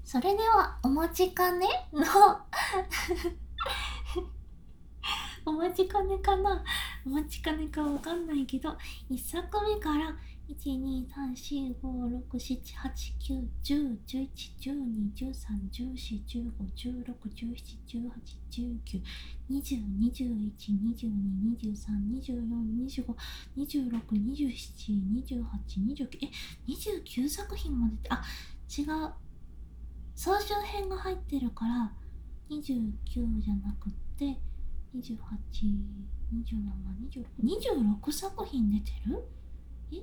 それではお待ちかねのお待ちかねかな、お待ちかねかわかんないけど、1作目から1、2、3、4、5、6、7、8、9、10、11、12、13、14、15、16、17、18、19、20、21、22、23、24、25、26、27、28、29、29作品までって、あ、総集編が入ってるから29じゃなくって28、27、26作品出てる。え、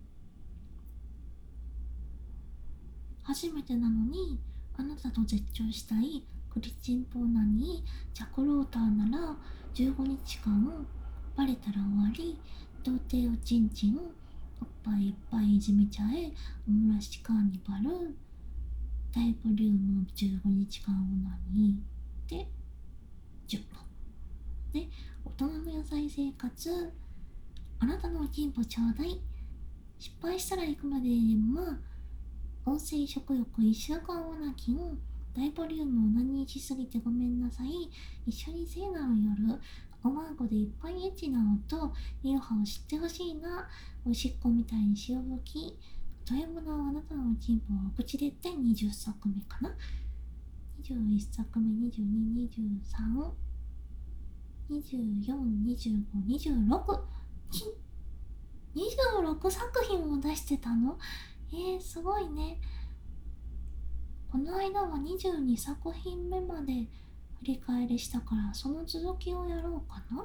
初めてなのにあなたと絶頂したいクリチンポーナにジャクローターなら15日間バレたら終わり、童貞おちんちんおっぱいいっぱいいじめちゃえ、おもらしカーニバル大ボリューム15日間オナニーで10本で、大人の野菜生活、あなたのお金歩ちょうだい、失敗したら行くまででも温泉食欲1週間オナキン、大ボリュームを何にしすぎてごめんなさい、一緒にせいなの夜、おまんこでいっぱいエッチなのといろはを知ってほしいな、おしっこみたいに塩吹き、例えばのあなたのおちんぽをお口でって20作目かな、21作目、22、23、24、25、26、26作品も出してたの。すごいね。この間は22作品目まで振り返りしたから、その続きをやろうかな。だ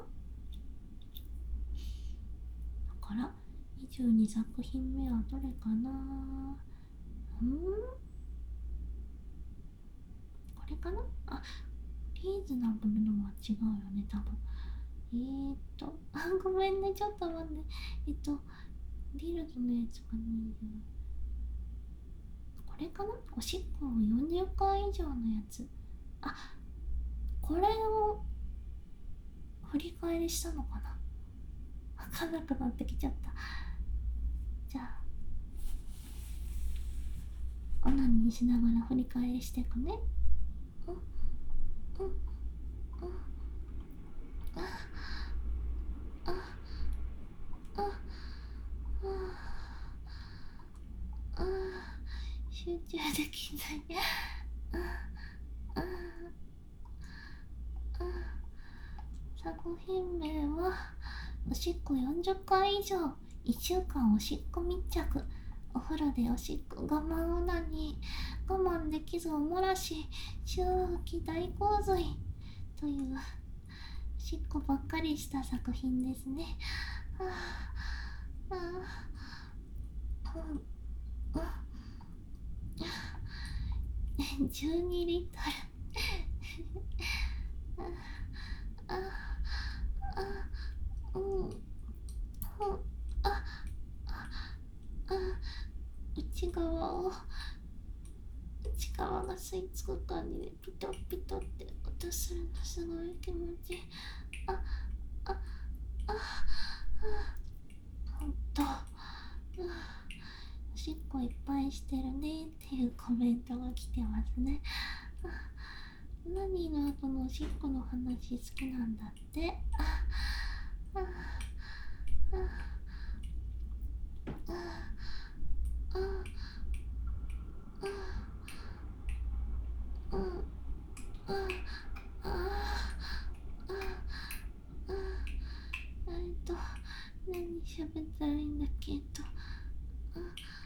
から22作品目はどれかな。これかな。あ、リーズナブルのは違うよね、多分。ごめんね、ちょっと待って。リルドのやつかな。これかな、おしっこを40回以上のやつ。あ、これを振り返りしたのかな、わかんなくなってきちゃった。じゃあオナニーしながら振り返りしていくね。うんうんうん。あああああ、集中できない。あああ、作品名はおしっこ40回以上1週間おしっこ密着、お風呂でおしっこ我慢オナニー、我慢できずおもらし潮吹き大洪水というおしっこばっかりした作品ですね。あああああ、12リットル。あああ、うん、ああ、内側を、内側が吸い付く感じでピトピトって音するのすごい気持ちいい。あああ、ほんと、おしっこいっぱいしてるねっていうコメントが来てますね。何の後のおしっこの話好きなんだって。ああああああああああ、何喋ったらいいんだっけ。あ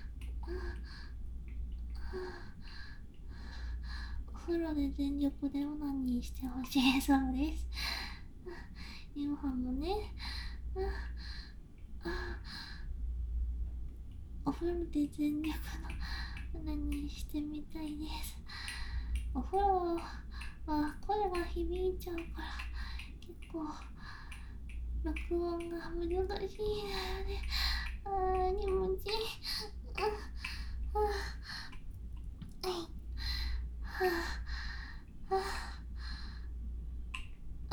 お風呂で全力でオナニーしてほしいそうです。夕飯もね。お風呂で全力のオナニーしてみたいです。お風呂は声が響いちゃうから結構録音が難しいのよね。気持ちいい。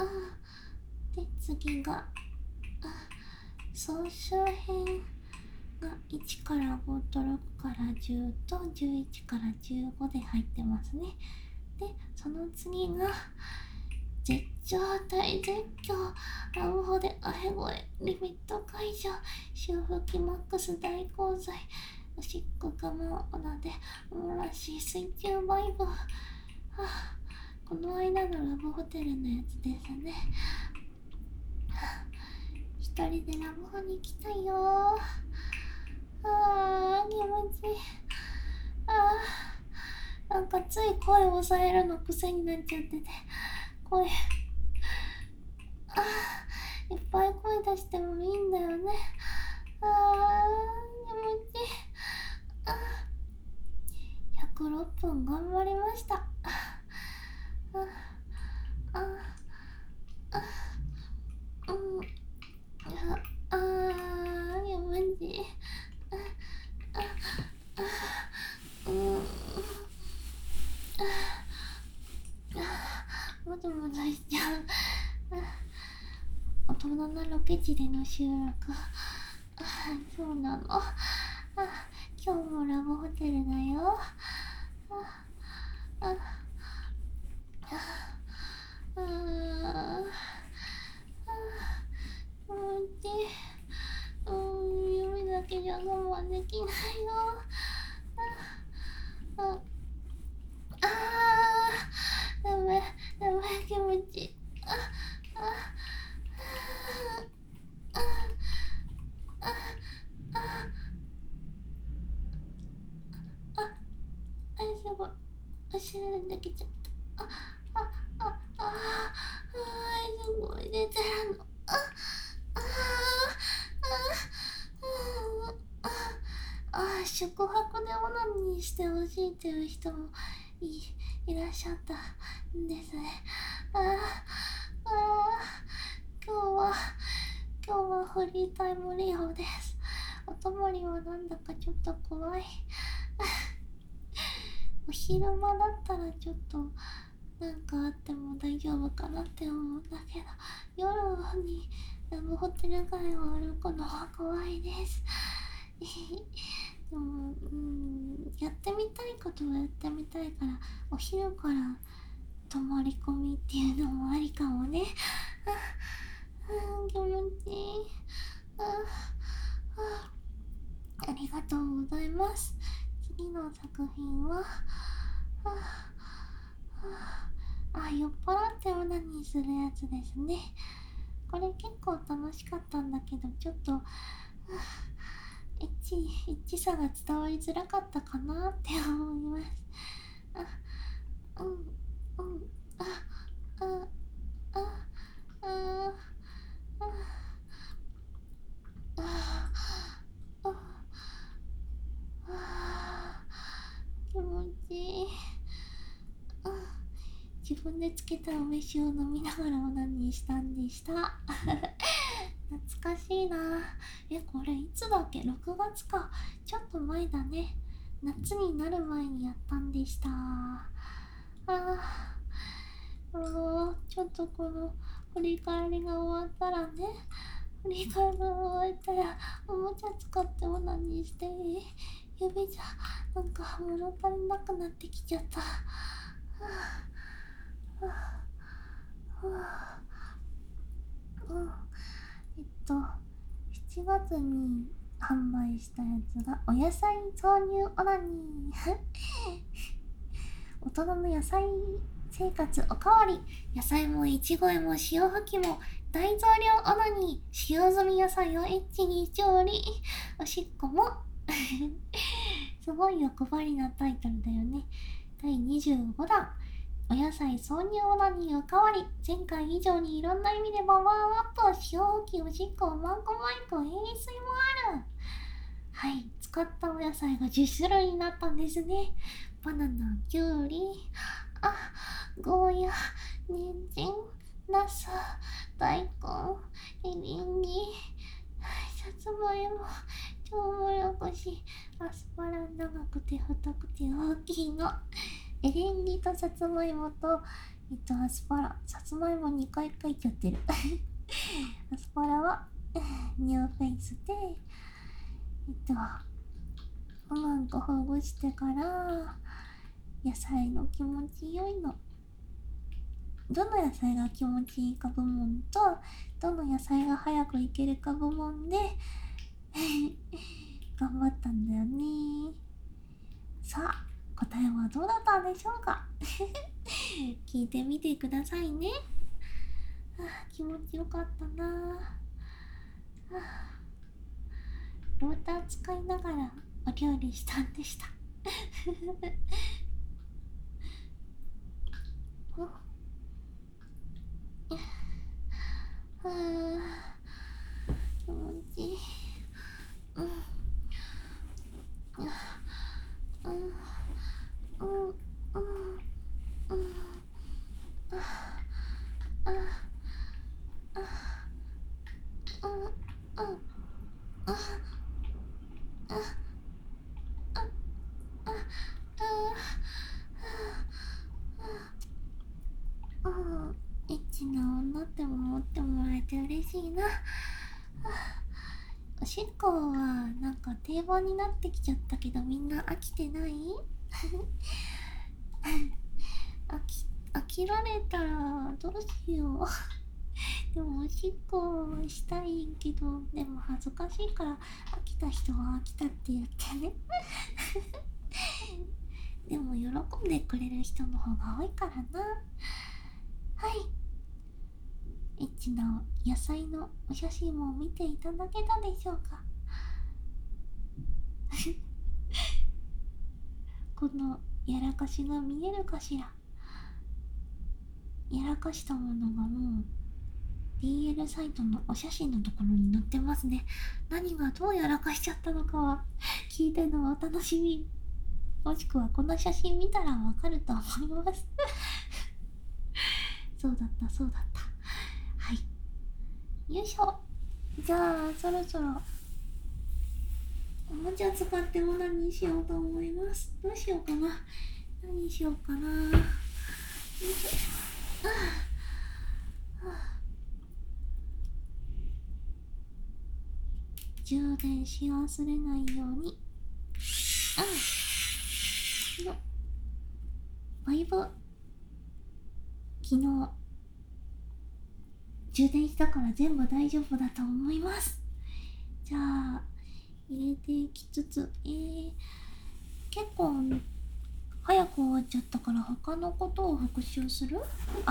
で、次が総集編が1から5と6から10と11から15で入ってますね。で、その次が絶頂大絶叫ラブホでアヘ声リミット解除潮吹きマックス大洪水おしっこがもうなでおらしい水中バイブ、この間のラブホテルのやつですね。一人でラブホに来たよ。気持ちいい。なんかつい声を抑えるの癖になっちゃってて、声いっぱい声出してもいいんだよね。気持ちいい。106分頑張りました。気持ちいい。もぞもぞしちゃう。大人のロケ地での収録。そうなの。今日もラブホテルだよ。気持ちいい。夢だけじゃ我慢できないよ。ダメ気持ちいい。すごい。足できちゃった。すごい出てるの。宿泊でオナニーしてほしいという人もいらっしゃったんですね。今日はフリータイム利用です。お泊まりはなんだかちょっと怖い。お昼間だったらちょっとなんかあっても大丈夫かなって思うんだけど、夜にラブホテル街を歩くのは怖いです。でも、やってみたいことはやってみたいから、お昼から泊まり込みっていうのもありかもね。気持ちいい。ありがとうございます。次の作品は、酔っ払ってオナニーするやつですね。これ結構楽しかったんだけど、ちょっと、エッチさが伝わりづらかったかなって思います。気持ちいい。自分でつけた梅酒を飲みながらオナニーしたんでした。懐かしいな。これいつだっけ？ 6 月か。ちょっと前だね。夏になる前にやったんでした。ちょっとこの振り返りが終わったらね、振り返りが終わったらおもちゃ使ってオナニーして指じゃなんか物足りなくなってきちゃった。7月に販売したやつがお野菜豆乳オナニー大人の野菜生活おかわり、野菜もいちごえも塩吹きも大増量オナニー、使用済み野菜をエッチに調理、おしっこもすごい欲張りなタイトルだよね。第25弾お野菜挿入オナニーおかわり、前回以上にいろんな意味でパワーアップ、塩吹きおしっこマンコマイク塩水もある。はい、使ったお野菜が10種類になったんですね。バナナ、キュウリ、ゴーヤ、人参、ナス、大根、エリンギ、さつまいも、トウモロコシ、アスパラ長くて太くて大きいの。エリンギとさつまいもと、アスパラ、さつまいも2回書いちゃってる。アスパラはニューフェイスで、 うまくほぐしてから野菜の気持ちよいの、どの野菜が気持ちいいか部門とどの野菜が早くいけるか部門で頑張ったんだよね。さあ答えはどうだったでしょうか聞いてみてくださいね。気持ちよかったな。ローター使いながらお料理したんでした気持ちいい。エッチな女って思ってもらえて嬉しいな。おしっこはなんか定番になってきちゃったけど、みんな飽きてない飽きられたらどうしようでもおしっこしたいけど、でも恥ずかしいから飽きた人は飽きたって言ってねでも喜んでくれる人の方が多いからな。はい、エッチな野菜のお写真も見ていただけたでしょうかこのやらかしが見えるかしら。やらかしたものがもう DL サイトのお写真のところに載ってますね。何がどうやらかしちゃったのかは聞いてのお楽しみ、もしくはこの写真見たらわかると思いますそうだったそうだった。はい、よいしょ。じゃあそろそろおもちゃ使っても何にしようと思います。どうしようかな、何にしようかな。よいしょ。充電し忘れないように。バイブ昨日充電したから全部大丈夫だと思います。じゃあ入れていきつつ、結構早く終わっちゃったから他のことを復習する。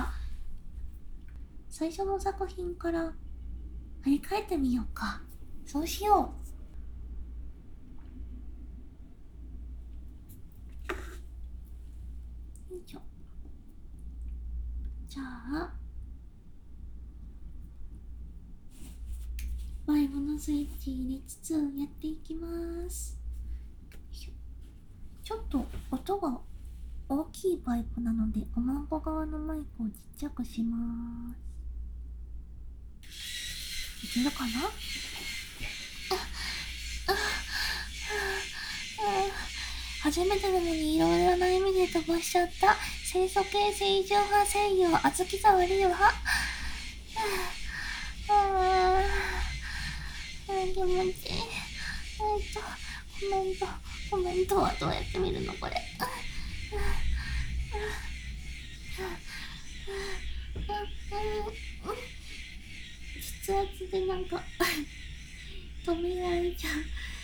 最初の作品から振り返ってみようか。そうしよう。よいしょ。じゃあバイブのスイッチ入れつつやっていきます。ちょっと音が大きいバイブなのでおまんこ側のマイクをちっちゃくします。いけるかな。初めてなのにいろいろな意味で飛ばしちゃった。清楚系正常派声優あずき沢りる派。気持ちいい。コメントはどうやって見るのこれ。筆圧でなんか止められちゃう。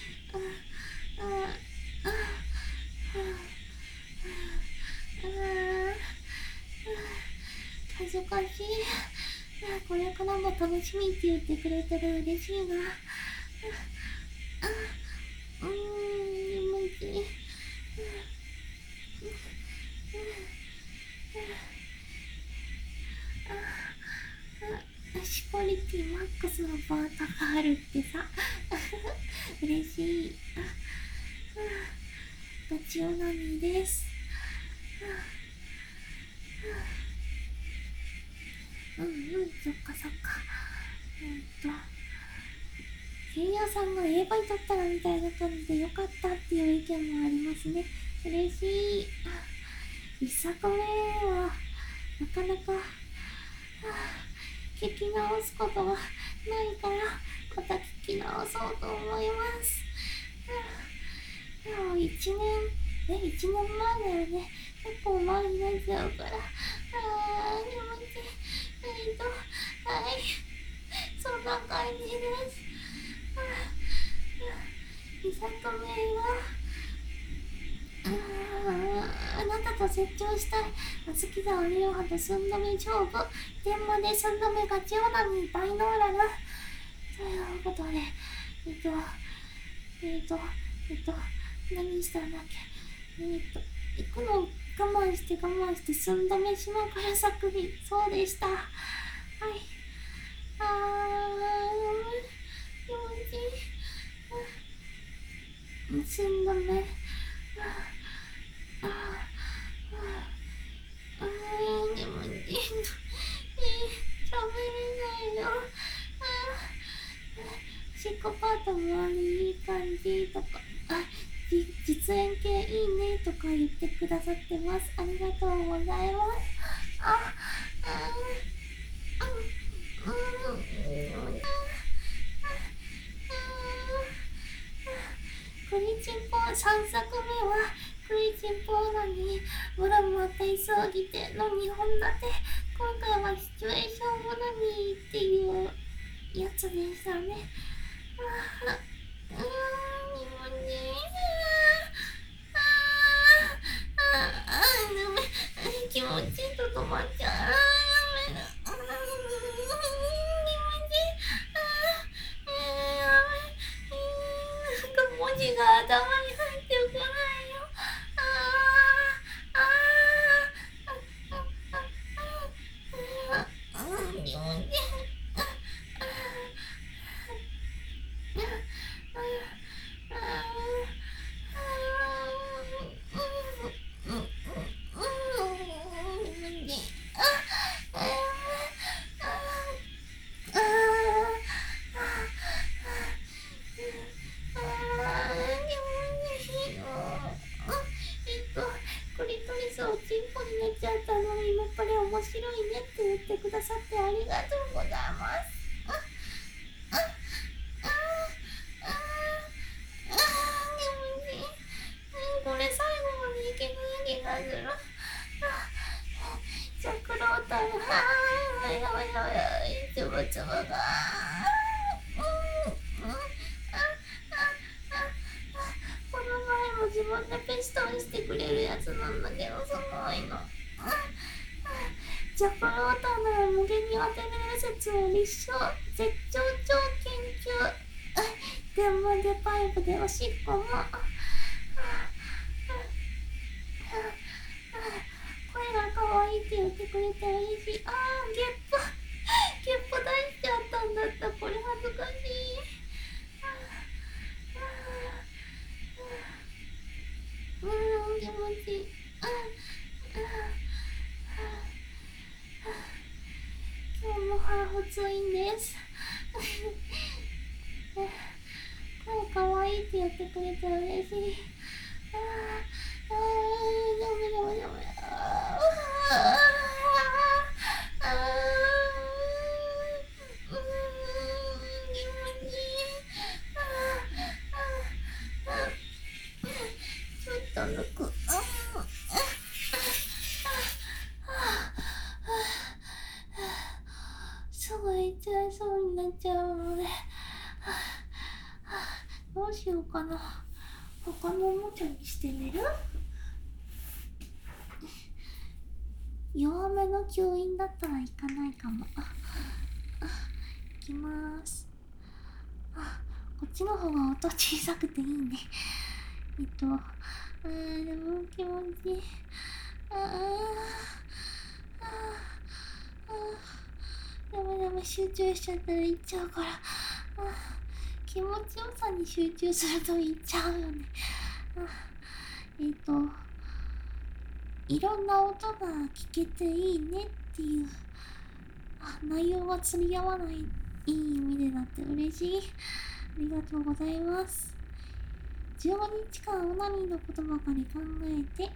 恥ずかしい。これからも楽しみって言ってくれたら嬉しいな。気持ちいい。シコリティマックスのパートがあるってさ嬉しい。ガチオナニーです。そっかそっか。声優さんが AV 撮ったらみたいな感じでよかったっていう意見もありますね。嬉しい。一作目はなかなか聞き直すことがないからまた聞き直そうと思います。 でも1年前だよね。結構前になっちゃうから。気持ちいい。はい。そんな感じです。みさとめは、あなたと絶頂したい。好きだ、リオハと寸止め勝負。天まで寸止め勝ちオナニー大ノーラル。ということで、何したんだっけ。行くの我慢して寸止めしながら作品。そうでした。はい。気持ちいい。寸止め。気持ちいい。喋れないよ。シコパートもいい感じとか、実演系いいねとか言ってくださってます。ありがとうございます。クリチンポ3作目はクリチンポーナにブラムは体操着ての2本立て。今回はシチュエーションモナミーっていうやつでしたね。気持ちいいと止まっちゃう。文字が頭に入ってこないよ。気持ちいい。クリトリスをチンポになっちゃったのに、やっぱり面白いねって言ってくださってありがとうございます。これ最後までいけない気がする。ジャクロータのつぶつぶがこの前も自分でペストにしてくれるやつなんだけど、すごいの。ジャクロータなら無限に当てれる説を立証。絶頂超研究。電話でパイプでおしっこも。声が可愛いって言ってくれて嬉しい。ゲップ出しちゃったんだった。これ恥ずかしい。気持ちいい。今日もハーフツインです。声可愛いって言ってくれて嬉しい。ちょっと抜く。すぐ行っちゃいそうになっちゃうので、どうしようかな。他のおもちゃにしてみる？弱めの吸引だったらいかないかも。いきまーす。こっちの方が音小さくていいね。でも気持ちいい。ダメ集中しちゃったらいっちゃうから。気持ちよさに集中するといっちゃうよね。いろんな音が聞けていいねっていう。内容が釣り合わない、いい意味でだって嬉しい。ありがとうございます。15日間オナニーのことばかり考えて、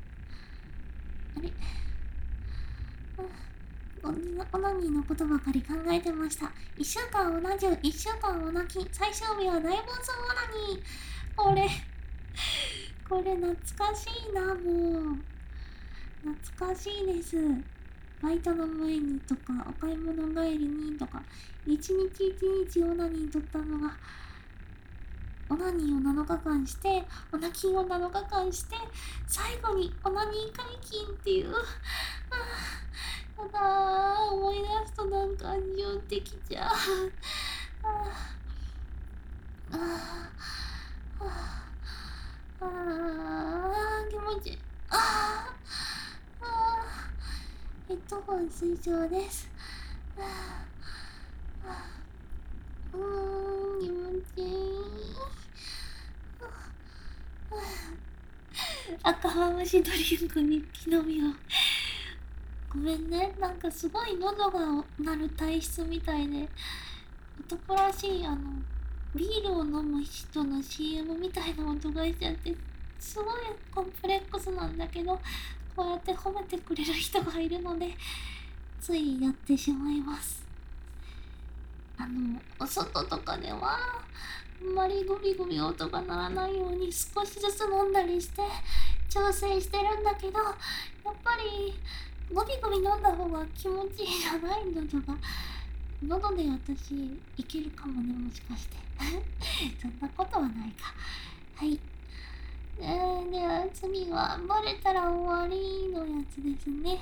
オナニーのことばかり考えてました。1週間うな重、1週間うなき、最終日は大暴走オナニー。 これ懐かしいな。もう懐かしいです。バイトの前にとかお買い物帰りにとか一日一日オナニーとったのが、オナニーを7日間してオナキンを7日間して最後にオナニー解禁っていう、やだー、思い出すとなんか感情的じゃああ気持ちいい。ヘッドホン推奨です。気持ちいい。赤ハムシドリンクに木の実を。ごめんね、なんかすごい喉が鳴る体質みたいで、男らしいビールを飲む人の CM みたいな音がしちゃって、すごいコンプレックスなんだけど、こうやって褒めてくれる人がいるのでついやってしまいます。お外とかではあんまりグビグビ音が鳴らないように少しずつ飲んだりして調整してるんだけど、やっぱりグビグビ飲んだ方が気持ちいいじゃない。喉で私いけるかもね、もしかしてそんなことはないか。はい、では次はバレたら終わりのやつですね。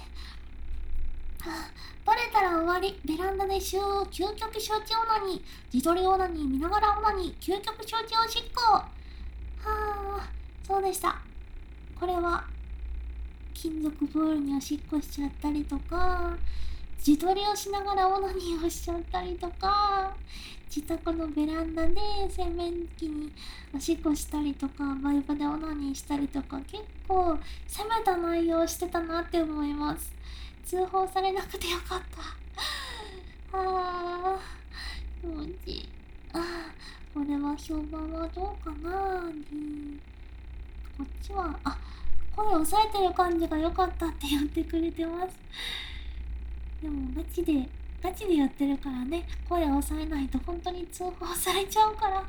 バレたら終わり、ベランダで究極承知オナニー、自撮りオナニー見ながらオナニー、究極承知おしっこ。そうでした。これは金属ボールにおしっこしちゃったりとか、自撮りをしながらオナニーをしちゃったりとか、自宅のベランダで洗面器におしっこしたりとか、バイブでオナニーしたりとか、結構攻めた内容をしてたなって思います。通報されなくてよかった。気持ちいい。これは評判はどうかな。こっちは声抑えてる感じが良かったって言ってくれてます。でもガチでやってるからね、声抑えないと本当に通報されちゃうから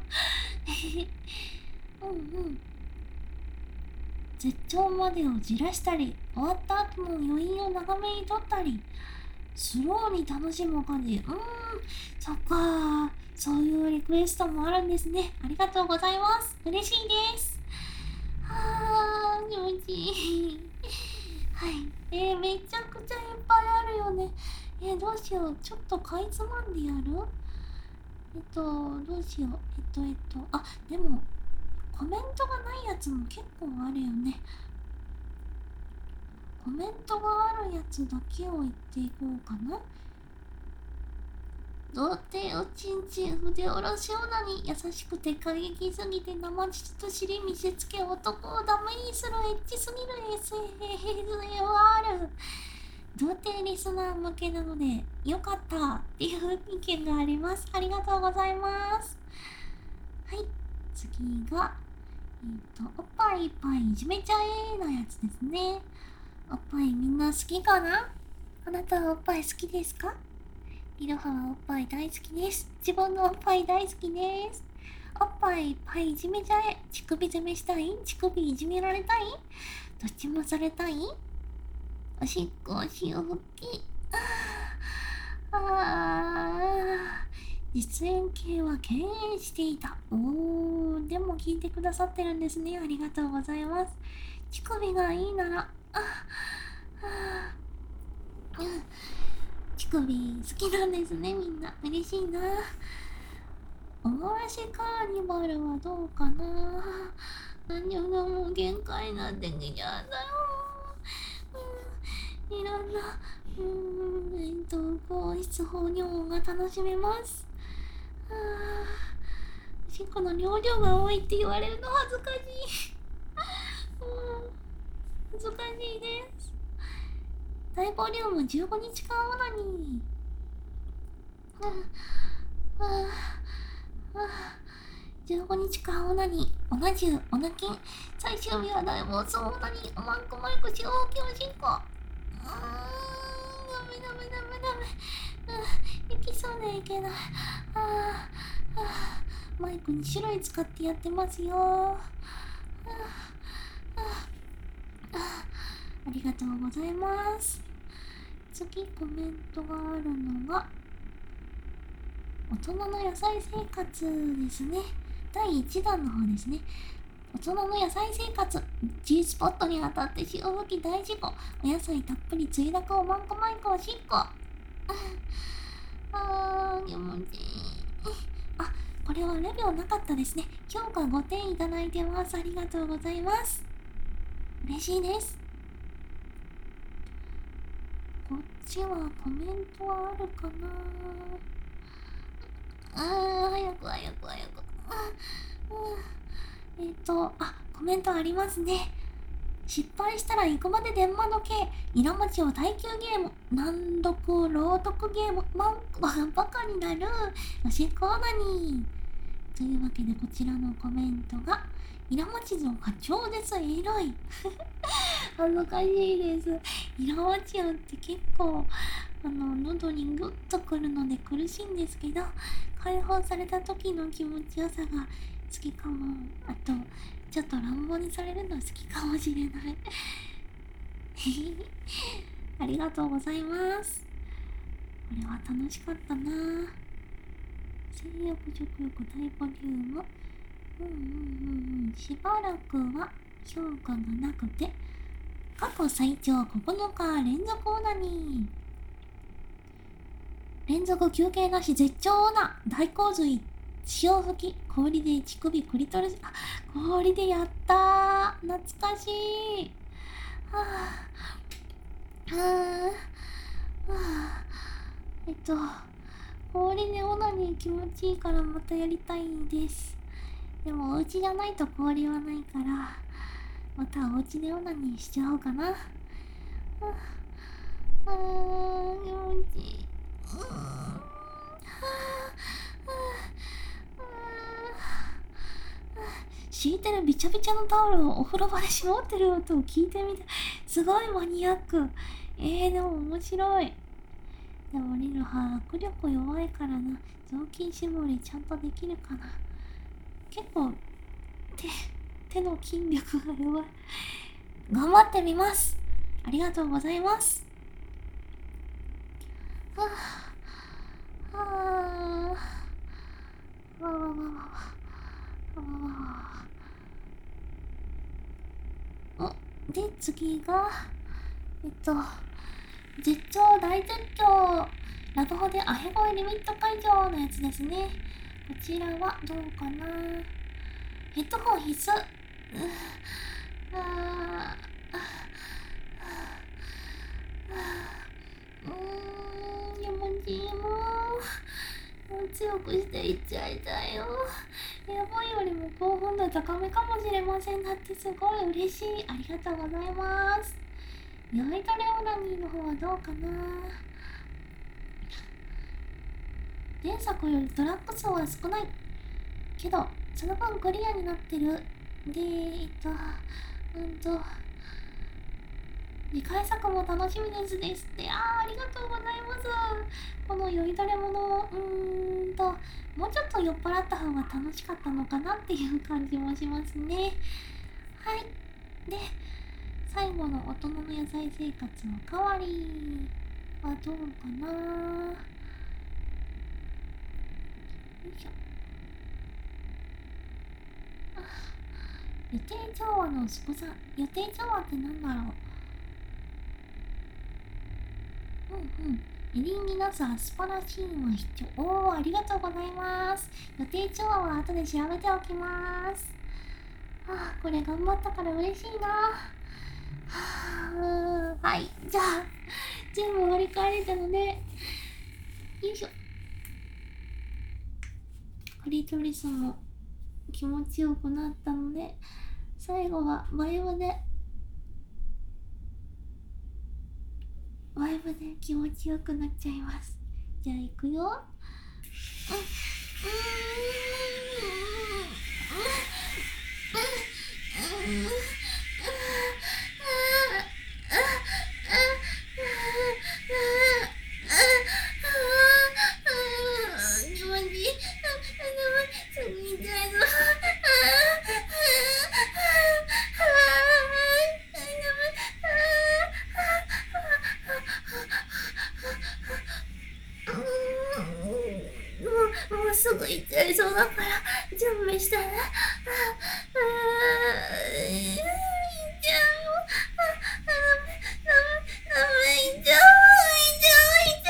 絶頂までをじらしたり、終わった後の余韻を長めに撮ったり、スローに楽しむ感じ。そっかー、そういうリクエストもあるんですね。ありがとうございます。嬉しいです。気持ちいいはい、めちゃくちゃいっぱいあるよね。どうしよう、ちょっとかいつまんでやる。どうしよう。でもコメントがないやつも結構あるよね。コメントがあるやつだけを言っていこうかな。童貞おちんちん筆下ろしオナニー、優しくて過激すぎて生乳と尻見せつけ男をダメにするエッチすぎる SFR。 童貞リスナー向けなのでよかったっていう意見があります。ありがとうございます。はい、次がおっぱいいっぱいいじめちゃえのやつですね。おっぱいみんな好きかな。あなたはおっぱい好きですか。いろははおっぱい大好きです。自分のおっぱい大好きです。おっぱいいっぱいいじめちゃえ。乳首攻めしたい？乳首いじめられたい？どっちもされたい？おしっこ潮吹き。実演系は敬遠していた。でも聞いてくださってるんですね。ありがとうございます。乳首がいいなら、乳首好きなんですね、みんな。嬉しいな。おもらしカーニバルはどうかな。何でも限界なんてきちゃうんだよ。いろんな皇室放尿が楽しめます。おしっこの容量が多いって言われるの恥ずかしい。恥ずかしいです。大ボリューム15日間オナニー。15日間オナニー、オナジュオナキン、最終日は大暴走オナニー、マンコマイク四大きおしっこ。ダメ。息そうでいけない。 マイク2種類使ってやってますよ。ありがとうございます。次コメントがあるのが大人の野菜生活ですね。第1弾の方ですね。大人の野菜生活 G スポットに当たって潮吹き大事故、お野菜たっぷりつゆだくおまんこマイクおしっこ。気持ちいい。あ、これはレビューなかったですね。評価5点いただいてます。ありがとうございます。嬉しいです。こっちはコメントはあるかな。早く。コメントありますね。失敗したら行くまで電話の系、イラマチを耐久ゲーム、難読朗読ゲーム、バカになる、おしっこオナニー。というわけでこちらのコメントが、イラマチの課長です、エロい。恥ずかしいです。イラマチオって結構、喉にグッとくるので苦しいんですけど、解放された時の気持ちよさが好きかも。あと、ちょっと乱暴にされるの好きかもしれない。ありがとうございます。これは楽しかったな。性欲、食欲、大ボリューム。しばらくは評価がなくて、過去最長9日連続オナニー。連続休憩なし絶頂オナ。大洪水。潮吹き。氷で乳首クリトリス。氷でやったー。懐かしい。氷でオナニー気持ちいいからまたやりたいです。でもお家じゃないと氷はないから、またお家でオナニーしちゃおうかな。気持ちいい。敷いてるびちゃびちゃのタオルをお風呂場で絞ってる音を聞いてみて、すごいマニアック。でも面白い。でもリルハ握力弱いからな。雑巾絞りちゃんとできるかな。結構手の筋力が弱い。頑張ってみます。ありがとうございます。で、次が絶頂大絶頂ラブホでアヘ声リミット解除のやつですね。こちらはどうかな。ヘッドホン必須。気持ちいい。もう強くしていっちゃいたいよ。やばいよりも興奮度高めかもしれません。だってすごい嬉しい。ありがとうございます。酔いどれオナニーの方はどうかな。前作よりトラック数は少ないけどその分クリアになってる。で次回作も楽しみですって。ありがとうございます。この酔いどれものもうちょっと酔っ払った方が楽しかったのかなっていう感じもしますね。はい。で、最後の大人の野菜生活の代わりはどうかな。よいしょ。予定調和のすごさ。予定調和ってなんだろう。エリンギナスアスパラシンは必要。ありがとうございます。予定調和は後で調べておきます。これ頑張ったから嬉しいな。はい、じゃあ全部割り替えれたので、よいしょ。クリトリスも気持ちよくなったので、最後はバイブで気持ちよくなっちゃいます。じゃあいくよ。気持ちいい。すごいぐ行っちゃいそうだから準備してね。行っちゃう。ダメ、行っちゃう、行っちゃう、行っちゃう。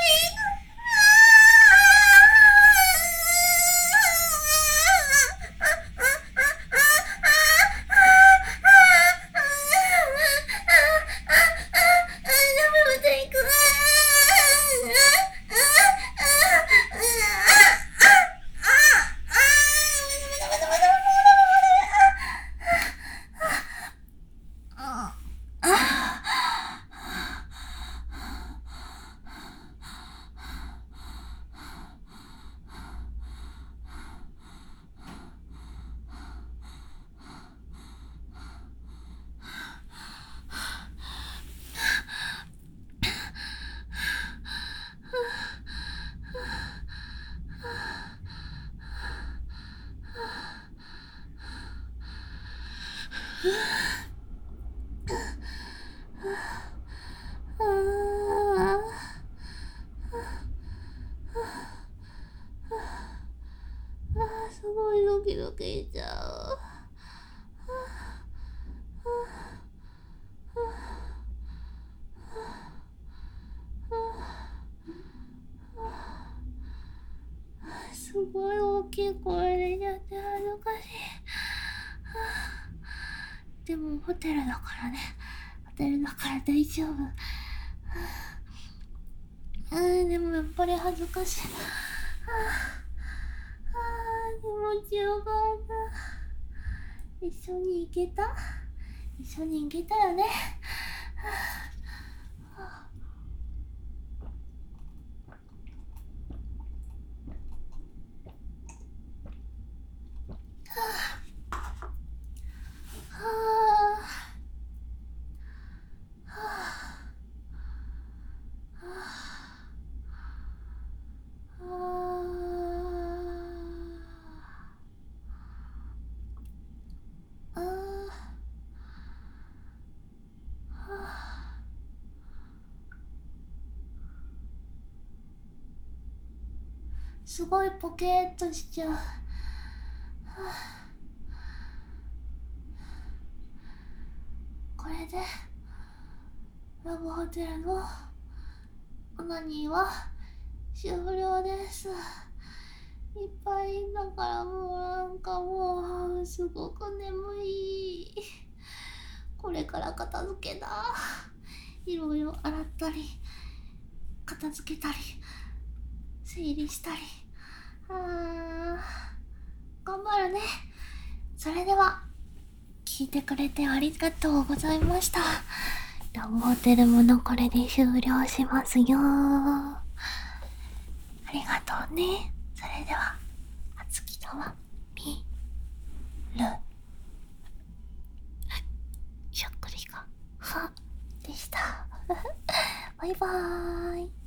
すごいドキドキしちゃう。すごい大きい声で言っちゃって恥ずかしい。でもホテルだからね。ホテルだから大丈夫。でもやっぱり恥ずかしい。気持ちよかった。一緒に行けた？一緒に行けたよね。すごいポケーっとしちゃう。これでラブホテルのオナニーは終了です。いっぱいだからもうすごく眠い。これから片付けだ。いろいろ洗ったり片付けたり整理したり。頑張るね。それでは聞いてくれてありがとうございました。ラブホテルものこれで終了しますよ。ありがとうね。それではあつきとはみるしゃっくりがはでした。バイバーイ。